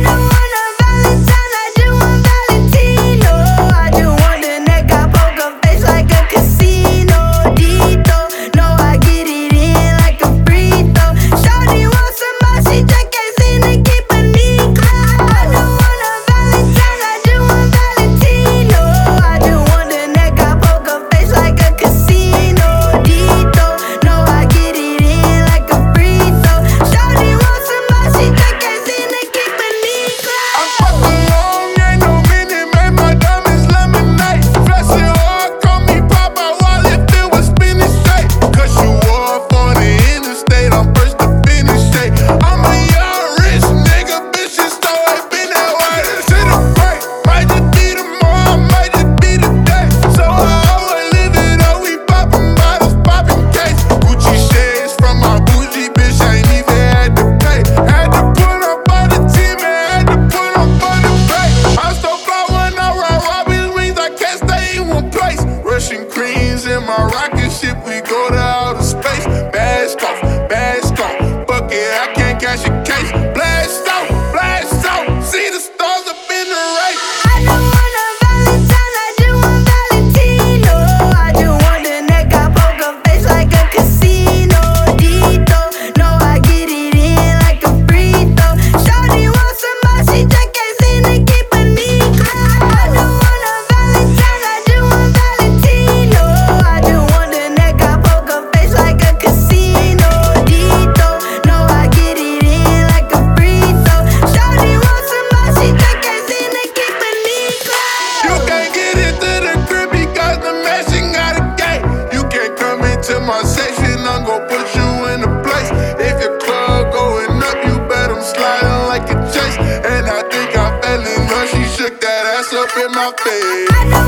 don't want a Valentine, I just want Valentino. I just want the neck, I poker face like a casino. Dito, no, I get it in like a free throw. Shawty want some more, she just can't seem to keep a knee close. I don't want a Valentine, I just want Valentino. I just want the neck, I poker face like a casino. Dito, no, I get it in like a free throw. Shawty want some more, she just can't seem to keep a knee close. I'm fucking long, ain't no minute, made my diamonds lemonade. Flashing hard, call me Papa Wallet, filled with spinach straight. Cause you off on the interstate, I'm first to finish straight. I'm a young rich nigga, bitch, it's always been that way. To the break, might just be tomorrow, might just be today. So I always live it up, we poppin' bottles, poppin' cakes. Gucci shades from my bougie bitch, I ain't even had to pay. Had to put up on the team and had to put up on the pay. I'm so fly when I ride Robin's wings, I can't stay in one place. Russian creams in my rocket ship, we go to outer space. Mask off, fuck it, I can't catch a case. Blast out, see the stars up in the race. I don't want a Valentine, I just want Valentino. I just want the neck, I poker face like a casino. Dito, no, I get it in like a free throw. Shawty want some more, she just can't seem to keep a knee close. I don't want a Valentine, I just want Valentino. I just want the neck, I poker face like a casino. Dito, no, I get it in like a free throw. Shawty want some more, she just can't seem to keep a knee close. You can't get into the crib because the matching got a gate. You can't come into my section, I'm gon' put you in a place. If your club going up, you bet I'm sliding like a chase. And I think I fell in love, she shook that ass up in my face. I know